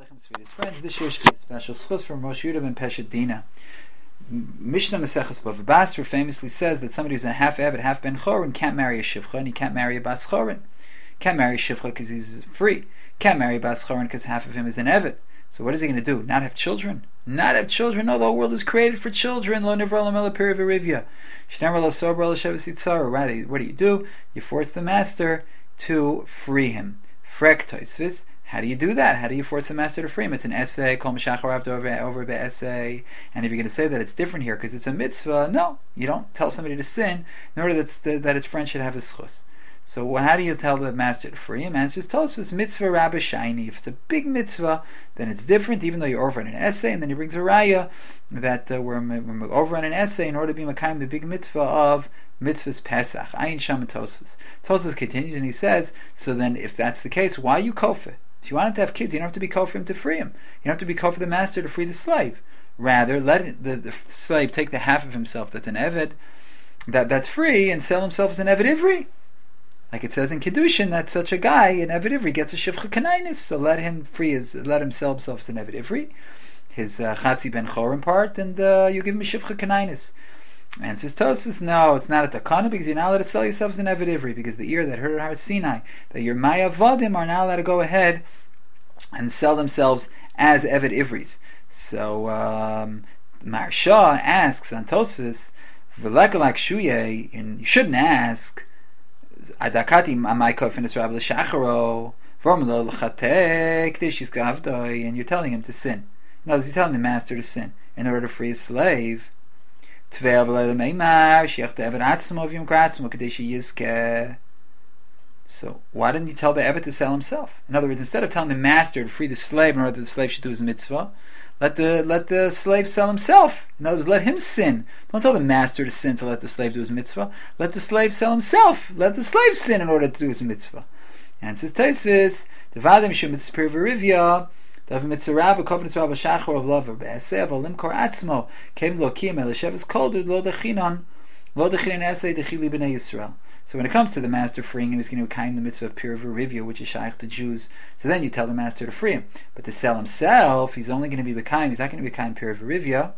Aleichem, sweetest friends. This year should be a special schus from Rosh Yudah ben Peshet Dina. Mishnah Maseches Bava Basra famously says that somebody who's a half Eved, half Ben Chorin can't marry a Shivcha, and he can't marry a Bas Chorin. Can't marry a Shivcha because he's free. Can't marry a Bas Chorin because half of him is an Eved. So what is he going to do? Not have children? Not have children? No, the whole world is created for children. Lo nivra lamela peri v'rivya. Shnemer lo sobra lo sheves yitzara. Rather, what do? You force the master to free him. Frek toisvis. How do you do that? How do you force the master to free him? It's an essay, kol mishachar over the essay. And if you're going to say that it's different here because it's a mitzvah, no, you don't tell somebody to sin in order that his friend should have his schus. So how do you tell the master to free him? And just tell us it's mitzvah rabbi shiny. If it's a big mitzvah, then it's different, even though you're over on an essay. And then he brings a raya that we're over on an essay in order to be makayim the big mitzvah of mitzvah's Pesach. Ayin Sham Tosfos. Tosfos continues and he says, so then if that's the case, why are you kofeh? If you want him to have kids, you don't have to be kofeh him to free him. You don't have to be kofeh the master to free the slave. Rather, let the slave take the half of himself that's an eved, that's free, and sell himself as an eved ivri. Like it says in Kedushin, that such a guy, an eved ivri, gets a shivcha kanainis. So let him sell himself as an eved ivri, his chatzi ben chorim part, and you give him a shivcha kanainis. And says Tosfos, no, it's not a takana because you're not allowed to sell yourself as an eved ivri, because the ear that heard at Har Sinai, that your maya vadim are not allowed to go ahead and sell themselves as eved ivris. So Maharsha asks on Tosfos, v'lekalak shuye, and you shouldn't ask adakati amaykov in Israel l'shacharo v'omlo l'chatei k'dishis gavdoi, and you're telling him to sin. No, you're telling the master to sin in order to free his slave. So why didn't you tell the Eved to sell himself? In other words, instead of telling the master to free the slave in order that the slave should do his mitzvah, let the slave sell himself. In other words, let him sin. Don't tell the master to sin to let the slave do his mitzvah. Let the slave sell himself. Let the slave sin in order to do his mitzvah. And it says Tosfos, the vadim shum mitzvah v'rivya. Dav mitzvah kovnus rabba shachar of lover be'asev olimkor atzmo came lo kim elisheves koldud lo dechinon essay dechili b'nei Yisrael. So when it comes to the master freeing him, he's going to kaim the mitzvah of pir v'rivya, which is shaykh to Jews. So then you tell the master to free him. But to sell himself, he's only going to be b'kaim. He's not going to be kaim pir v'rivya.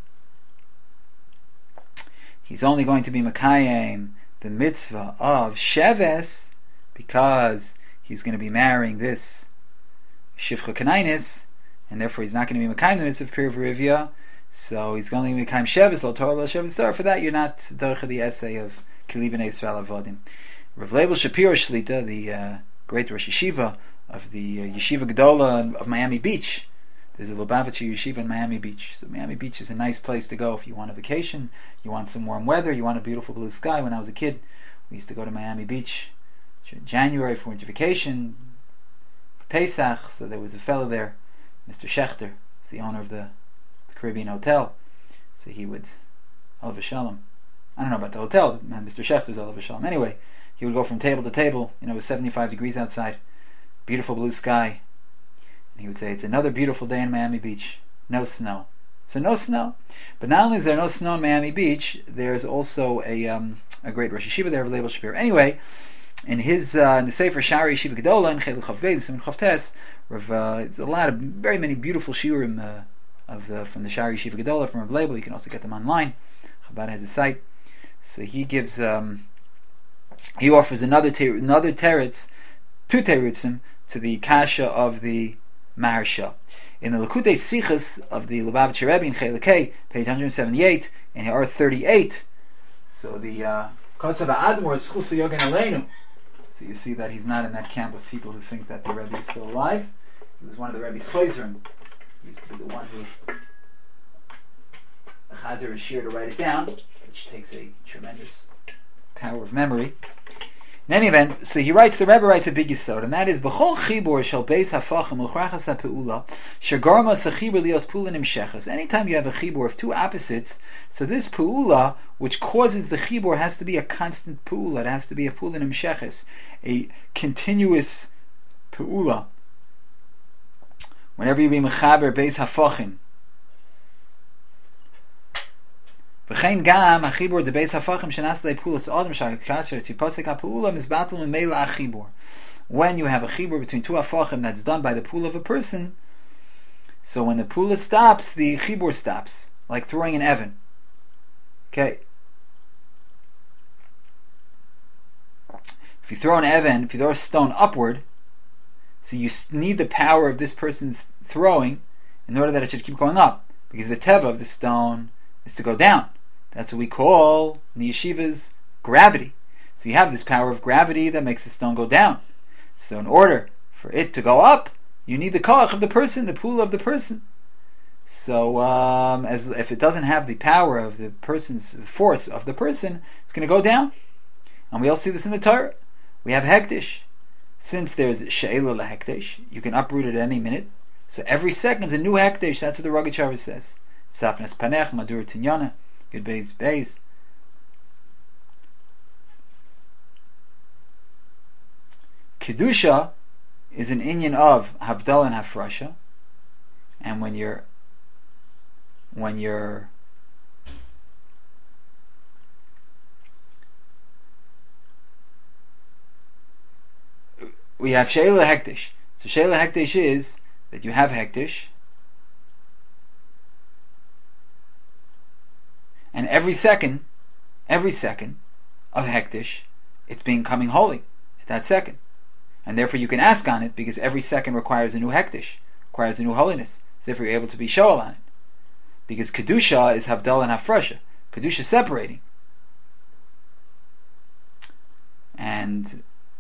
He's only going to be makayim the mitzvah of sheves, because he's going to be marrying this shivcha kanainis, and therefore he's not going to be mekayim the mitzvah of pir v'rivya. So he's going to be mekayim sheves lo torah lo sheves torah. For that, you're not doicha the essay of kili b'nei Yisrael avodim. Rav Leibel Shapiro Shlita, the great Rosh Yeshiva of the Yeshiva Gedola of Miami Beach. There's a Lubavitcher Yeshiva in Miami Beach. So Miami Beach is a nice place to go if you want a vacation, you want some warm weather, you want a beautiful blue sky. When I was a kid, we used to go to Miami Beach in January for winter vacation, Pesach. So there was a fellow there, Mr. Schechter, the owner of the Caribbean Hotel. So he would, Olav Shalom, I don't know about the hotel, Mr. Schechter's Olav Shalom. Anyway, he would go from table to table. It was 75 degrees outside, beautiful blue sky, and he would say, it's another beautiful day in Miami Beach, no snow. So no snow. But not only is there no snow in Miami Beach, there's also a great Rosh Yeshiva there, Leibel Shapiro. Anyway, in his in the Sefer Shari Yeshiva Gedola in Chel Chav Beis and Chav Tes, it's a very many beautiful shiurim from the Shari Yeshiva Gedola from Rav Leibel. You can also get them online. Chabad has a site. So he gives he offers another teretz, two teretzim to the kasha of the Maharsha. In the Likutei Sichos of the Lubavitcher Rebbe in Chelek, page 178, in Ha'or 38. So the Kotzav Admor is Chus Yogan Aleinu. So you see that he's not in that camp of people who think that the Rebbe is still alive. He was one of the Rebbe's chayzerim. He used to be the one who the Chazer is sheer to write it down, which takes a tremendous power of memory. In any event, so the Rebbe writes a big yisod, and that is B'chol chibur shel beis hafachim l'chrachas ha'peula shegarma sechibur lios pula nimshechas. Anytime you have a chibur of two opposites, so this peula, which causes the chibur, has to be a constant peula. It has to be a pula nimshechas, a continuous peula. Whenever you be mechaber beis hafachim, V'chein gam hachibur de beis hafachim shenas leipulas adam shakasher tipasek hapuula mizbatul meila achibur. When you have a chibur between two hafachim that's done by the pool of a person, So when the pula stops, the chibur stops, like throwing an Evan. Okay. If you throw an Evan, if you throw a stone upward, so you need the power of this person's throwing in order that it should keep going up, because the teva of the stone is to go down. That's what we call in the yeshivas gravity. So you have this power of gravity that makes the stone go down. So in order for it to go up, you need the koach of the person, the pool of the person. So as if it doesn't have the power of the person's force of the person, it's going to go down. And we all see this in the Torah. We have hektish. Since there's she'ela lehektish, you can uproot it at any minute. So every second is a new hektish. That's what the Rogachover says. Safnes panech madur tinyana. Good base. Kedusha is an inyan of havdal and hafrasha, and when you're we have she'ela hektish. So she'ela hektish is that you have hektish, and every second of hektish, it's becoming holy at that second. And therefore you can ask on it, because every second requires a new hektish, requires a new holiness. So if you're able to be shoel on it. Because Kedusha is Havdal and Hafrasha. Kedusha is separating. And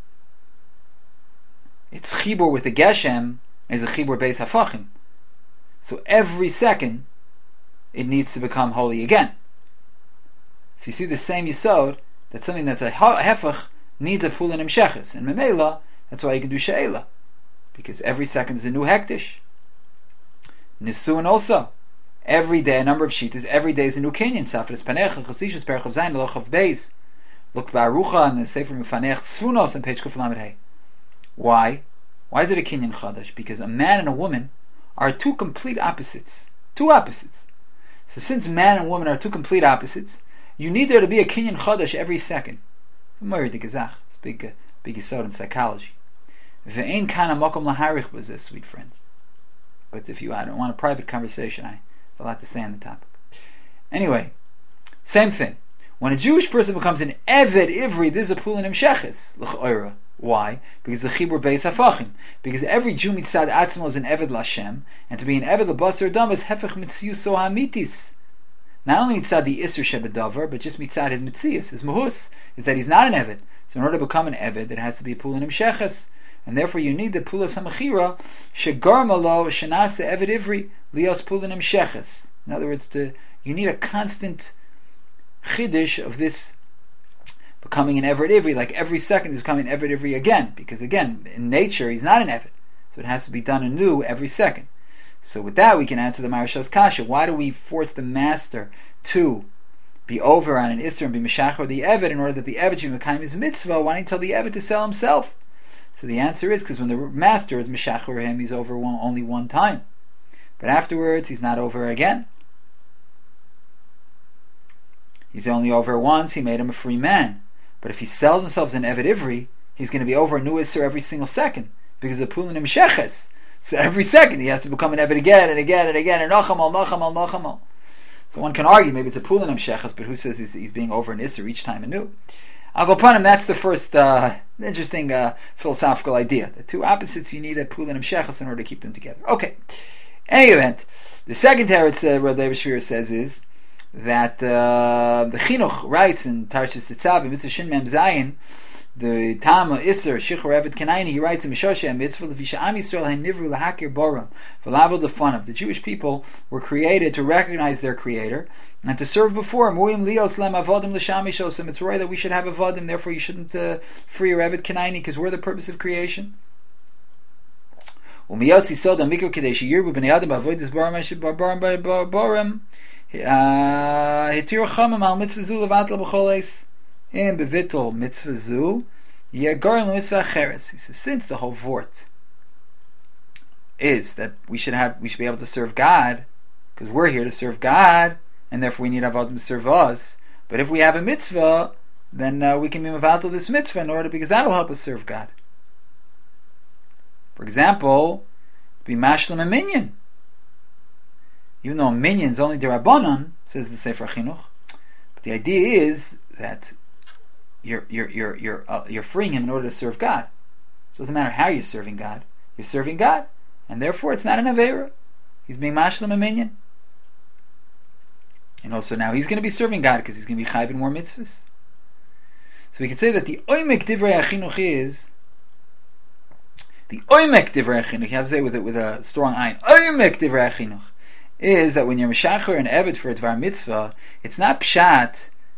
its chibur with the Geshem is a chibur beis hafachim. So every second it needs to become holy again. So you see the same yisod, that something that's a hefach needs a pul and imsheches. And memela, that's why you can do she'ela, because every second is a new hektish. Nisuin also, every day a number of shittas, every day is a new kinyan. Safres panecha chasishus perchav zayin lochav beis. Look barucha in the Sefer Mefanech Tzfunos on page Kuf Lamed Hey. Why? Why is it a kinyan chadash? Because a man and a woman are two complete opposites. Two opposites. So since man and woman are two complete opposites, you need there to be a kinyan chadash every second. It's big yisod in psychology. Ve'ein kana makom laharich b'zeh, sweet friends. But if you, I don't want a private conversation, I have a lot to say on the topic. Anyway, same thing. When a Jewish person becomes an Eved Ivri, this is a Pulin Imsheches, l'ch'oira. Why? Because the Chibur Beis Hafachim. Because every Jew mitzad atzmo is an Eved Lashem, and to be an Eved L'Basar Dam is Hefech Mitziuso HaMitis. Not only mitzad the Isser Shebedavar, but just mitzad his Mitzius, his Mahus, is that he's not an Eved. So in order to become an Eved, it has to be a Pulin Imsheches. And therefore you need the Pulas HaMechira, Shegarmalo Shenase Eved Ivri, Lios Pulin Imsheches. In other words, you need a constant chiddush of this becoming an Eved Ivri, like every second is becoming an Eved Ivri again, because again, in nature he's not an Eved, so it has to be done anew every second. So with that we can answer the Marashas Kasha. Why do we force the master to be over on an Isser and be Meshachar the Eved in order that the Eved should become his mitzvah? Why don't you tell the Eved to sell himself? So the answer is because when the master is Meshachar him, he's over only one time, but afterwards he's not over again. He's only over once, he made him a free man. But if he sells himself as an Eved Ivri, he's going to be over a new Isser every single second, because of Pulin Imsheches. So every second he has to become an Eved again and again and again, and Nachamal. So one can argue maybe it's a Pulin Imsheches, but who says he's being over an Isser each time anew? I'll go upon him. That's the first interesting philosophical idea. The two opposites, you need a Pulin Imsheches in order to keep them together. Okay. In any event, the second teretz Rav Leib Shvira says is that the Chinuch writes in Tarshis Tzav, in Mitzvah Shin Mem Zayin, the Tama Isser Shichur Eved Kanaini, he writes in Mishoshe Mitzvah Levisha Am Yisrael HaNivru Lahakir Boram V'Lavod Lefanav. The Jewish people were created to recognize their Creator and to serve before Him. Muim Lios Lem Avodim L'Shamishosem. It's right that we should have Avodim. Therefore, you shouldn't free your Eved Kanaini, because we're the purpose of creation. Umiyosi Soda Mikro Kadesh Yirbu Bnei Adam Avodas Boram Hitir Chamim Al Mitzvah Zu Levatla B'Choleis in Bevitol Mitzvah Zu Yegorim Mitzvah Cheres. He says, since the whole vort is that we should be able to serve God, because we're here to serve God, and therefore we need Avodim to serve us. But if we have a mitzvah, then we can be mevatel this mitzvah in order, because that'll help us serve God. For example, be mashlim a minyan. even though a minyan is only derabanan, says the Sefer Chinuch. But the idea is that you're freeing him in order to serve God. So it doesn't matter how you're serving God, and therefore it's not an avera. He's being mashlim a minyan, and also now he's going to be serving God because he's going to be chayv in more mitzvahs. So we can say that the oimek divrei achinuch is the oimek divrei achinuch. You have to say with a strong ayin. Oimek divrei achinuch is that when you're mishacher and eved for a dvar mitzvah, it's not pshat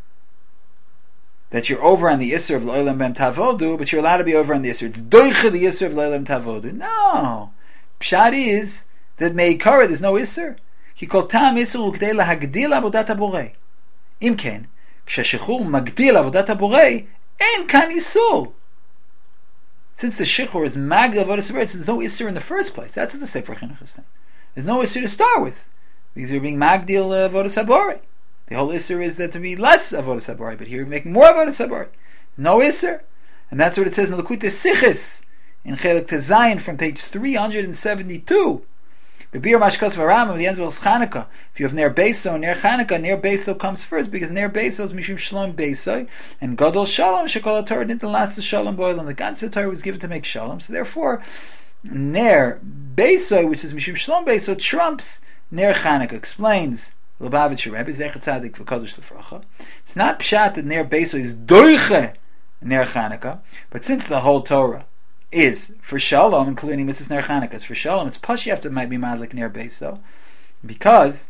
that you're over on the Isser of L'olam Bem Tavodu, but you're allowed to be over on the Isser. It's doicha the Isser of L'olam Tavodu. No. Pshat is that Meikara, there's no Isser. He called Tam Isser Ukdei Lahagdil Avodat HaBorei. Imken, Kshashechur Magdil Avodat HaBorei, En Kan Isur. Since the Shechur is Magdil Avodat HaBorei, there's no Isser in the first place. That's what the Sefer Chinuch is saying. There's no Isser to start with, because you're being Magdil Avodat HaBorei. The whole Isser is that to be less Avodas HaBorei, but here you're making more Avodas HaBorei. No Isser. And that's what it says in Lekutei Sichos, in Chelik Tezayin, from page 372. Bebir Mashkos Varam, the end of Chanukah. If you have Ner Beiso, Ner Chanukah, Ner Beiso comes first, because Ner Beiso is Mishum Shalom Beiso, and Gadol Shalom, Shekol HaTorah, didn't last the Shalom Boil, and the Ganze Torah was given to make Shalom. So therefore, Ner Beiso, which is Mishum Shalom Beiso, trumps Ner Chanukah. Explains Lubavitcher Rebbe, Zecher Tzadik v'Kodesh L'Fracha. It's not pshat that Ner Beiso is doiche Ner Chanukah, but since the whole Torah is for Shalom, including Mitzvahs Ner Chanukah, it's for Shalom, it's push you have to might be madlik Ner Beiso, because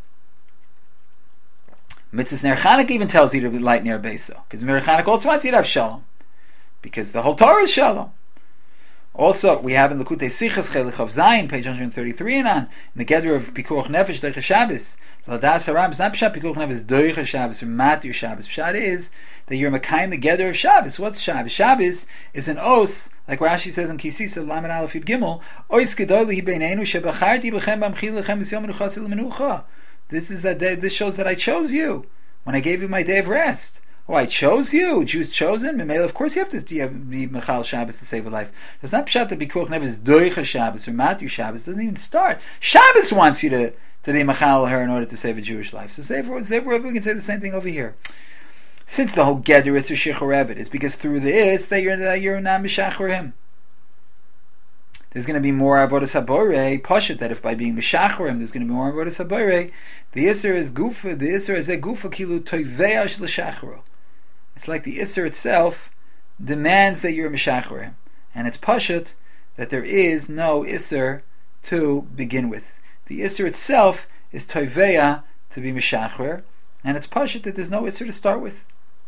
Mitzvahs Ner Chanukah even tells you to light Ner Beiso, because Ner Chanukah also wants you to have Shalom, because the whole Torah is Shalom. Also, we have in Lekutei Sichos Chelik of Zayin, page 133 and on, in the Gedra of Pikuach Nefesh Deicha Shabbos, Ladas Haram is not Pshat Pikuach Nefesh Deicha Shabbos or Matir Shabbos. Pshat is that you're Mekayim the Gedra of Shabbos. What's Shabbos? Shabbos is an os, like Rashi says in Kisisa Lamed Aleph Yud Gimel, Ois Gedoyli Beinenu Shebacharti B'chem B'amchil Lechem B'Yom Menuchas L'Menucha. This is that day, this shows that I chose you when I gave you my day of rest. Oh, I chose you. Jews chosen. Of course, you have to be Mechal Shabbos to save a life. It's not Pshat that Pikuach Nefesh Doicha Shabbos or Matir Shabbos. It doesn't even start. Shabbos wants you to be Mechal her in order to save a Jewish life. So therefore, we can say the same thing over here. Since the whole Geder is Shechor Eved, it's because through this that you're not Meshachor him. There's going to be more Avodas HaBorei. Pashut that if by being Meshachor him, there's going to be more Avodas HaBorei. The Isser is Gufa. The Isser is a Gufa Kilu Toiveash L'Shachoro. It's like the Isser itself demands that you're Meshachor him, and it's Pashut that there is no Isser to begin with. The Isser itself is Toiveya to be Meshachor, and it's Pashut that there's no Isser to start with.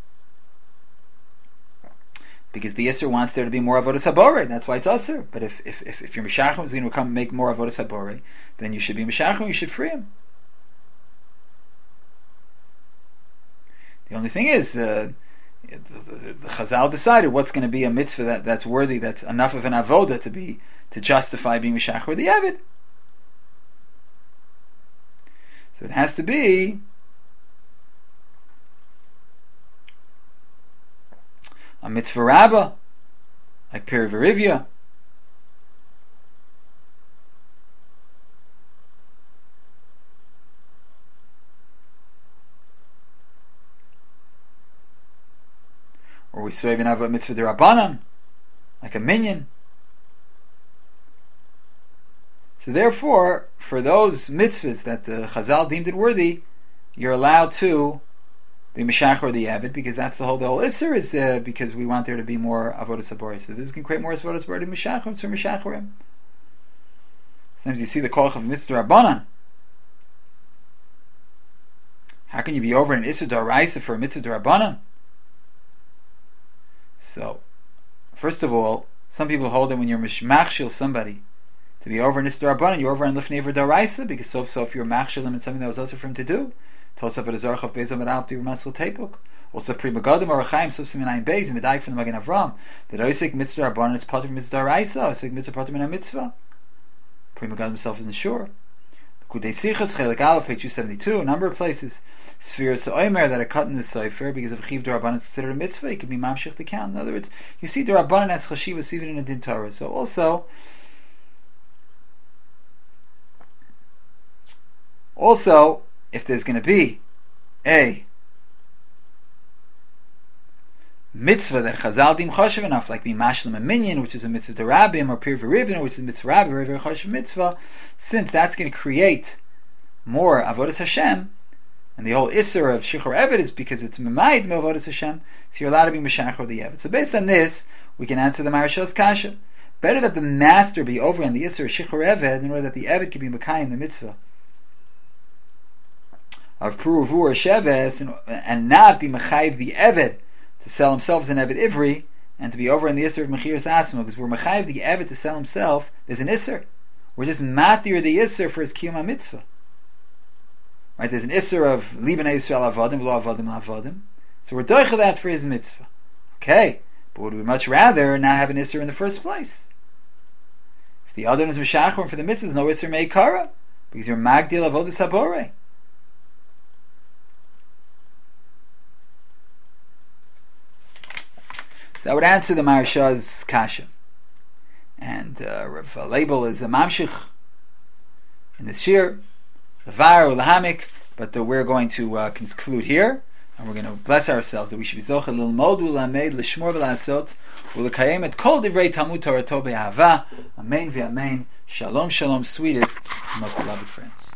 Because the Isser wants there to be more Avodas HaBorei, that's why it's Isser. But if your Meshachor is going to come make more Avodas HaBorei, then you should be Meshachor, you should free him. The only thing is, the Chazal decided what's going to be a mitzvah that's worthy, that's enough of an avoda to justify being Meshachor the Eved. So it has to be a mitzvah rabbah, like Peri Verivia. Or we say even have a mitzvah derabanan, like a minyan. So therefore, for those mitzvahs that the Chazal deemed it worthy, you're allowed to be Meshachor the Eved, because that's the whole Isser is because we want there to be more Avodas HaBorei. So this can create more Avodas HaBorei to Meshachor, so Meshachorim. Sometimes you see the koach of mitzvah derabanan. How can you be over an Isser D'Oraisa for a mitzvah derabanan? So, first of all, some people hold that when you're machshil somebody to be over in Isser D'Rabanan, you're over in Lifnei D'Oraisa, because so if you're machshil him in something that was also for him to do, Tosaf at Azarchav Beis Amad Alti Masel Tepuk, also Pri Magadim or Chaim Sof Siminayin Beis and Medaik from the Magen Avram. That Oisik Mitzvah D'Rabanan is part of Mitzvah D'Oraisa, Oisik Mitzvah part of Mitzvah. Pri Magadim himself isn't sure. Kudei Sichos Chelik Aleph page 272, a number of places. Sphere Omer that are cut in the Sefer because of Chiv D'Rabanan is considered a mitzvah, it could be Mamshich to count. In other words, you see D'Rabanan as Chashivas even in a Din Torah. So Also, if there's going to be a mitzvah that Chazal dim chashav enough, like being mashlim a minyan, which is a mitzvah to rabbim, or pir v'rivin, which is a mitzvah rabbim, or very chashav mitzvah, since that's going to create more avodas Hashem, and the whole isser of shichur eved is because it's memayid me avodas Hashem, so you're allowed to be meshachar the eved. So based on this, we can answer the Maharshal's kasha. Better that the master be over on the isser of shichur eved in order that the eved can be mekayim the mitzvah of pruvu or sheves, and not be mechayiv the eved to sell himself as an eved ivri, and to be over in the isser of mechiras atzma, because we're mechayiv the eved to sell himself. There's an isser. We're just matir the isser for his kiyum mitzvah. Right? There's an isser of liban Yisrael avodim lo avodim la avodim. So we're doicha that for his mitzvah. Okay, but would we much rather not have an isser in the first place? If the other is meshachor for the mitzvah, there's no isser meikara, because you're magdil avodas habore. So that would answer the Maharsha's kasha. And Rav Leibel is a mamshich in this shir, levar or lahamik, but we're going to conclude here, and we're going to bless ourselves that we should be zocheh lilmod u'lamed l'shmor v'lasot u'lekayem et kol divrei Talmud Torato be'ahava. Amen v'amen. Shalom, shalom, sweetest, most beloved friends.